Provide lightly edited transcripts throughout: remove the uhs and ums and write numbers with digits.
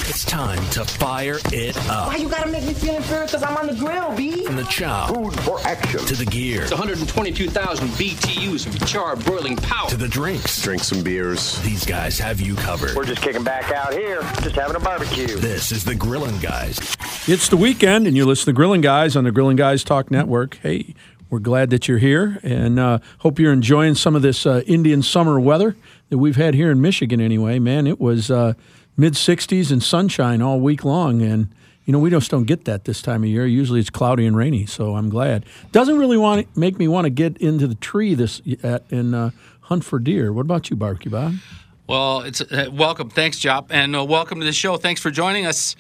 It's time to fire it up. Why you gotta make me feel inferior? Because I'm on the grill, B. From the chow. Food for action. To the gear. It's 122,000 BTUs of charred boiling power. To the drinks. Drink some beers. These guys have you covered. We're just kicking back out here, just having a barbecue. This is the Grillin' Guys. It's the weekend, and you listen to Grillin' Guys on the Grillin' Guys Talk Network. Hey, we're glad that you're here, and hope you're enjoying some of this Indian summer weather that we've had here in Michigan anyway. Man, it was mid-60s and sunshine all week long, and, you know, we just don't get that this time of year. Usually it's cloudy and rainy, so I'm glad. Doesn't really make me want to get into the tree and hunt for deer. What about you, Barbecue Bob? Well, it's welcome. Thanks, Jop, and welcome to the show. Thanks for joining us.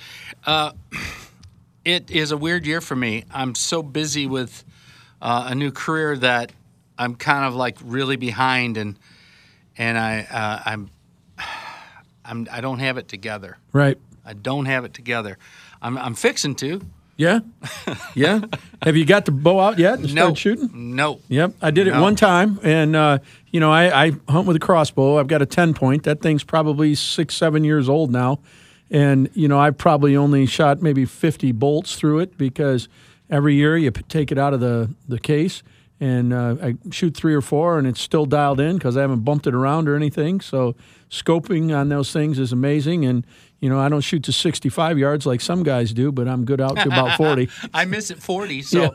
It is a weird year for me. I'm so busy with a new career that I'm kind of like really behind, and I don't have it together. Right. I don't have it together. I'm fixing to. Yeah? Yeah? Have you got the bow out yet and started shooting? No. Yep. I did it one time, and, I hunt with a crossbow. I've got a 10-point. That thing's probably 6-7 years old now. And, I've probably only shot maybe 50 bolts through it because every year you take it out of the case, and I shoot 3 or 4, and it's still dialed in because I haven't bumped it around or anything. So scoping on those things is amazing. And, I don't shoot to 65 yards like some guys do, but I'm good out to about 40. I miss at 40, so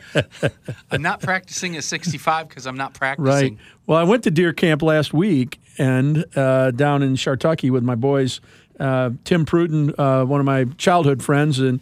I'm not practicing at 65 because I'm not practicing. Right. Well, I went to deer camp last week and down in Shartucky with my boys. Tim Pruden, one of my childhood friends, and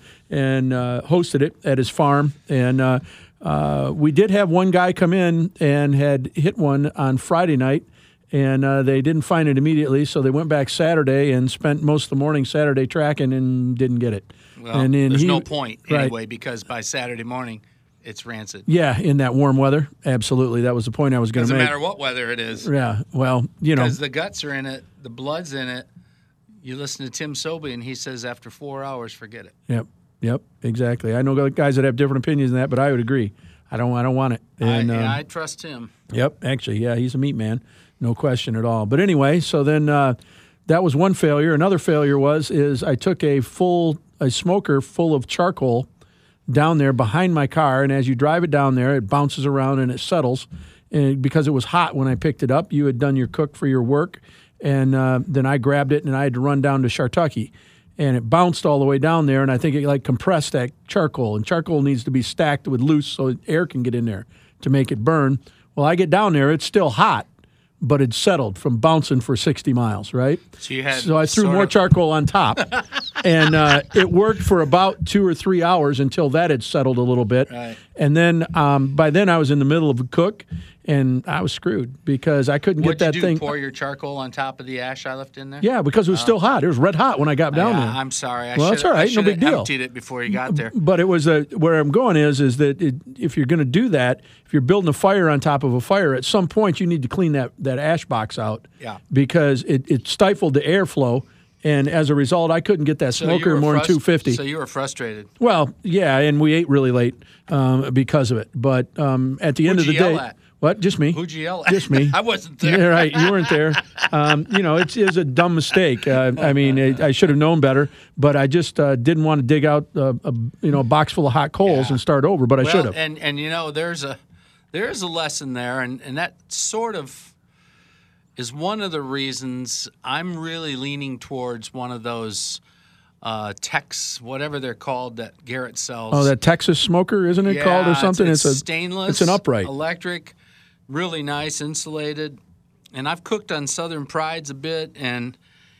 hosted it at his farm. And we did have one guy come in and had hit one on Friday night, and they didn't find it immediately, so they went back Saturday and spent most of the morning Saturday tracking and didn't get it. Well, and then there's no point anyway, because by Saturday morning, it's rancid. Yeah, in that warm weather. Absolutely. That was the point I was going to make. Doesn't matter what weather it is. Yeah, well, Because the guts are in it, the blood's in it. You listen to Tim Sobey, and he says after 4 hours, forget it. Yep, exactly. I know guys that have different opinions than that, but I would agree. I don't want it. And, I trust him. Yep, actually, yeah, he's a meat man, no question at all. But anyway, so then that was one failure. Another failure is I took a smoker full of charcoal down there behind my car, and as you drive it down there, it bounces around and it settles. And because it was hot when I picked it up, you had done your cook for your work. And then I grabbed it, and I had to run down to Shartucky. And it bounced all the way down there, and I think it compressed that charcoal. And charcoal needs to be stacked with loose so air can get in there to make it burn. Well, I get down there, it's still hot, but it's settled from bouncing for 60 miles, right? So I threw more charcoal on top. And it worked for about 2 or 3 hours until that had settled a little bit. Right. And then by then I was in the middle of a cook, and I was screwed because I couldn't get that thing. What'd you do, pour your charcoal on top of the ash I left in there? Yeah, because it was still hot. It was red hot when I got down there. I'm sorry. That's all right. No big deal. Emptied it before you got there. But it was where I'm going is that if you're going to do that, if you're building a fire on top of a fire, at some point you need to clean that ash box out. Yeah. Because it stifled the airflow. And as a result, I couldn't get that smoker more than 250. So you were frustrated. Well, yeah, and we ate really late because of it. But at the end of the day, Who'd you yell at? What? Just me. Who'd you yell at? Just me. I wasn't there. Yeah, right. You weren't there. It is a dumb mistake. I should have known better, but I just didn't want to dig out a box full of hot coals and start over. But I should have. And there's a lesson there, and that sort of is one of the reasons I'm really leaning towards one of those Tex, whatever they're called, that Garrett sells. Oh, that Texas smoker, isn't it called or something? It's stainless. It's an upright. Electric, really nice, insulated. And I've cooked on Southern Prides a bit, and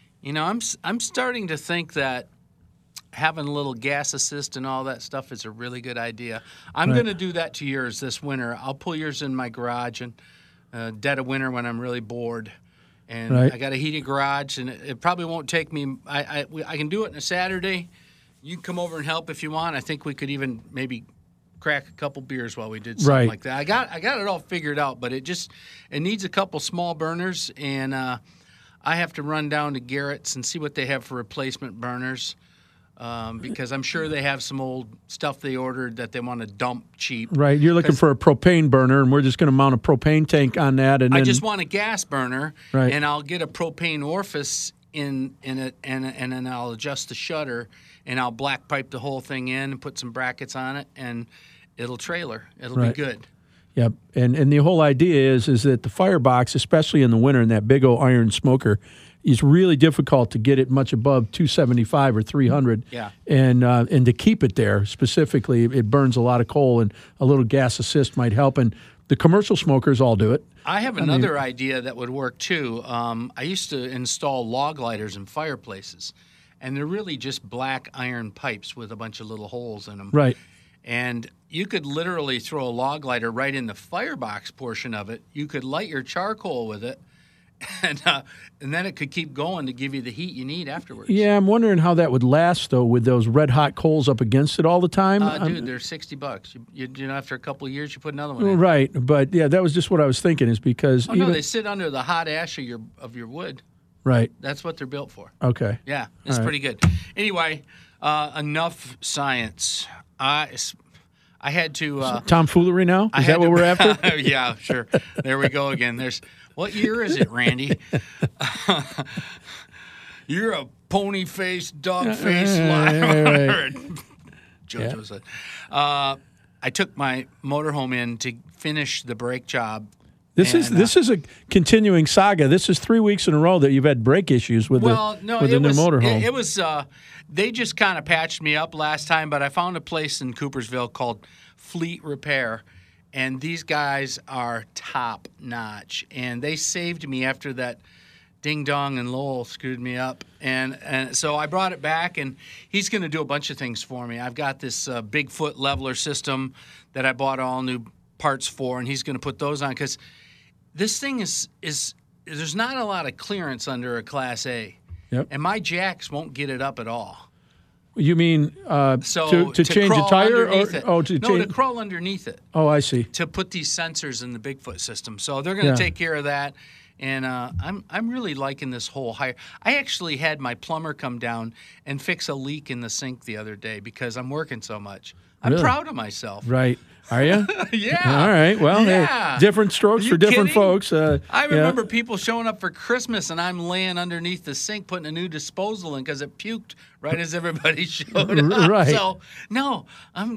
I'm starting to think that having a little gas assist and all that stuff is a really good idea. I'm going to do that to yours this winter. I'll pull yours in my garage and dead of winter when I'm really bored. And I got a heated garage, and it probably won't take me. I can do it on a Saturday. You can come over and help if you want. I think we could even maybe crack a couple beers while we did something like that. I got it all figured out, but it needs a couple small burners, and I have to run down to Garrett's and see what they have for replacement burners. Because I'm sure they have some old stuff they ordered that they want to dump cheap. Right. You're looking for a propane burner, and we're just going to mount a propane tank on that. And I just want a gas burner, and I'll get a propane orifice in it, and then I'll adjust the shutter, and I'll black pipe the whole thing in and put some brackets on it, and it'll trailer. It'll be good. Yep, and the whole idea is that the firebox, especially in the winter, in that big old iron smoker, is really difficult to get it much above 275 or 300. Yeah. And to keep it there specifically, it burns a lot of coal, and a little gas assist might help. And the commercial smokers all do it. I have another idea that would work too. I used to install log lighters in fireplaces, and they're really just black iron pipes with a bunch of little holes in them. Right. And you could literally throw a log lighter right in the firebox portion of it. You could light your charcoal with it, and then it could keep going to give you the heat you need afterwards. Yeah, I'm wondering how that would last, though, with those red-hot coals up against it all the time. Dude, they're $60. You know, after a couple of years, you put another one in. Right, but, yeah, that was just what I was thinking, is because... Oh, no, they sit under the hot ash of your wood. Right. That's what they're built for. Okay. Yeah, it's pretty good. Anyway, enough science. I had to... Tomfoolery now? Is that what we're after? Yeah, sure. There we go again. What year is it, Randy? You're a pony-faced, dog-faced liar. JoJo said. I took my motorhome in to finish the brake job. This is a continuing saga. This is 3 weeks in a row that you've had brake issues with the new motorhome. It was they just kind of patched me up last time, but I found a place in Coopersville called Fleet Repair, and these guys are top notch, and they saved me after that Ding Dong and Lowell screwed me up, and so I brought it back, and he's going to do a bunch of things for me. I've got this Bigfoot leveler system that I bought all new parts for, and he's going to put those on because this thing is there's not a lot of clearance under a Class A. Yep. And my jacks won't get it up at all. You mean to change a tire? To crawl underneath it. Oh, I see. To put these sensors in the Bigfoot system. So they're going to take care of that. And I'm really liking this whole hire. I actually had my plumber come down and fix a leak in the sink the other day because I'm working so much. I'm proud of myself. Right. Are you? Yeah. All right. Well, hey, different strokes for different folks. I remember people showing up for Christmas, and I'm laying underneath the sink putting a new disposal in because it puked right as everybody showed up. Right. So, no, I'm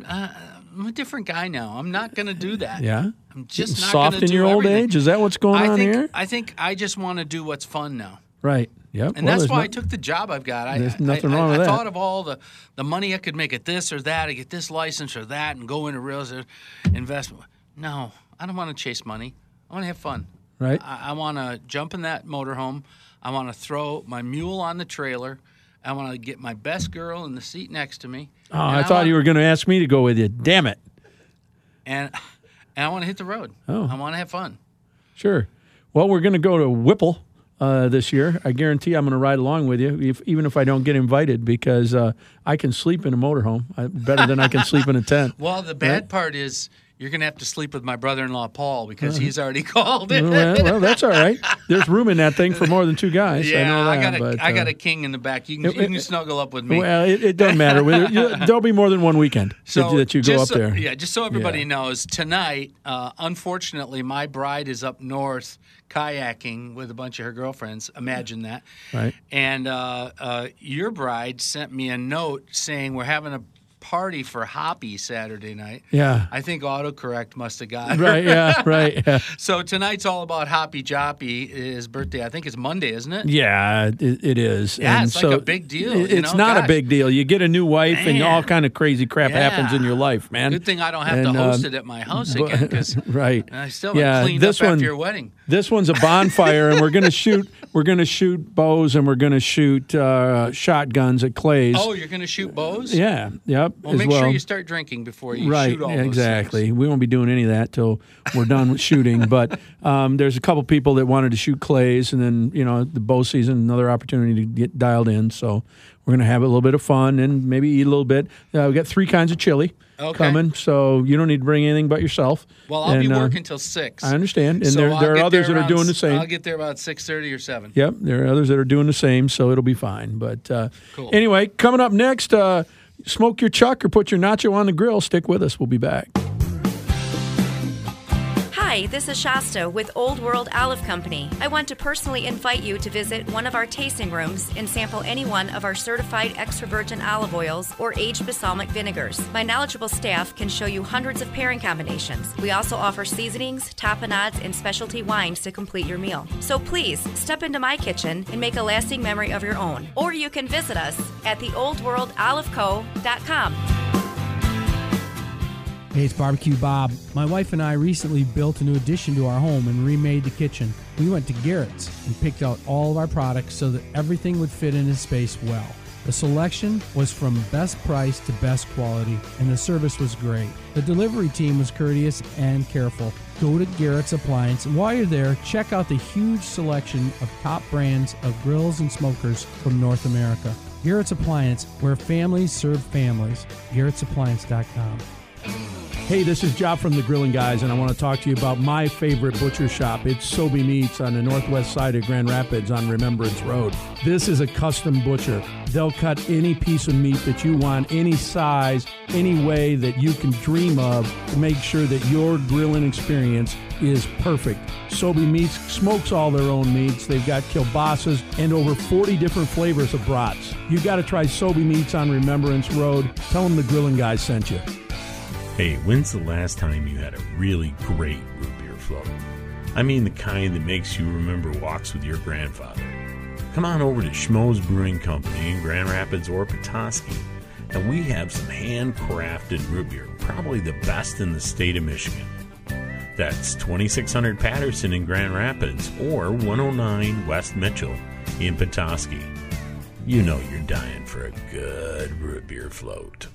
a different guy now. I'm not going to do that. Yeah? I'm just not soft going to in do your old everything. age? Is that what's going on here? I think I just want to do what's fun now. Right. Yep. And that's why I took the job I've got. There's nothing wrong with that. I thought of all the money I could make at this or that, to get this license or that, and go into real estate investment. No, I don't want to chase money. I want to have fun. Right. I want to jump in that motorhome. I want to throw my mule on the trailer. I want to get my best girl in the seat next to me. Oh, I thought you were going to ask me to go with you. Damn it. And I want to hit the road. Oh. I want to have fun. Sure. Well, we're going to go to Whipple this year. I guarantee I'm going to ride along with you, even if I don't get invited, because I can sleep in a motorhome better than I can sleep in a tent. Well, the bad part is you're going to have to sleep with my brother-in-law, Paul, because he's already called it. Well, that's all right. There's room in that thing for more than two guys. Yeah, I know that, I got a king in the back. You can snuggle up with me. Well, it doesn't matter. There'll be more than one weekend that you go up there. Yeah, just so everybody knows, tonight, unfortunately, my bride is up north kayaking with a bunch of her girlfriends. Imagine that. Right. And your bride sent me a note saying we're having a party for Hoppy Saturday night. Yeah. I think autocorrect must have got her. Right, yeah, right. Yeah. So tonight's all about Hoppy Joppy, his birthday. I think it's Monday, isn't it? Yeah, it is. Yeah, and it's like a big deal. It's not a big deal. You get a new wife and all kind of crazy crap happens in your life, man. Good thing I don't have to host it at my house again because right. I still haven't cleaned up after your wedding. This one's a bonfire, and we're gonna shoot bows, and we're gonna shoot shotguns at Clay's. Oh, you're gonna shoot bows? Yeah, yep. Well, make sure you start drinking before you shoot all those exactly. things. We won't be doing any of that till we're done with shooting. But there's a couple people that wanted to shoot Clay's, and then the bow season, another opportunity to get dialed in. So we're gonna have a little bit of fun and maybe eat a little bit. We got 3 kinds of chili. Coming, so you don't need to bring anything but yourself. Well, I'll be working till 6. I understand, and so there are others that are doing the same. I'll get there about 6:30 or 7. Yep, there are others that are doing the same, so it'll be fine. But cool. Anyway, coming up next, smoke your chuck or put your nacho on the grill. Stick with us. We'll be back. Hi, Hi, this is Shasta with Old World Olive Company. I want to personally invite you to visit one of our tasting rooms and sample any one of our certified extra virgin olive oils or aged balsamic vinegars. My knowledgeable staff can show you hundreds of pairing combinations. We also offer seasonings, tapenades, and specialty wines to complete your meal. So please, step into my kitchen and make a lasting memory of your own. Or you can visit us at theoldworldoliveco.com. Hey, it's Barbecue Bob. My wife and I recently built a new addition to our home and remade the kitchen. We went to Garrett's and picked out all of our products so that everything would fit in its space well. The selection was from best price to best quality, and the service was great. The delivery team was courteous and careful. Go to Garrett's Appliance, and while you're there, check out the huge selection of top brands of grills and smokers from North America. Garrett's Appliance, where families serve families. Garrett'sAppliance.com. Hey, this is Job from the Grilling Guys, and I want to talk to you about my favorite butcher shop. It's Sobey Meats on the northwest side of Grand Rapids on Remembrance Road. This is a custom butcher. They'll cut any piece of meat that you want, any size, any way that you can dream of to make sure that your grilling experience is perfect. Sobey Meats smokes all their own meats. They've got kielbasa's and over 40 different flavors of brats. You got to try Sobey Meats on Remembrance Road. Tell them the Grilling Guys sent you. Hey, when's the last time you had a really great root beer float? I mean the kind that makes you remember walks with your grandfather. Come on over to Schmoes Brewing Company in Grand Rapids or Petoskey, and we have some handcrafted root beer, probably the best in the state of Michigan. That's 2600 Patterson in Grand Rapids or 109 West Mitchell in Petoskey. You know you're dying for a good root beer float.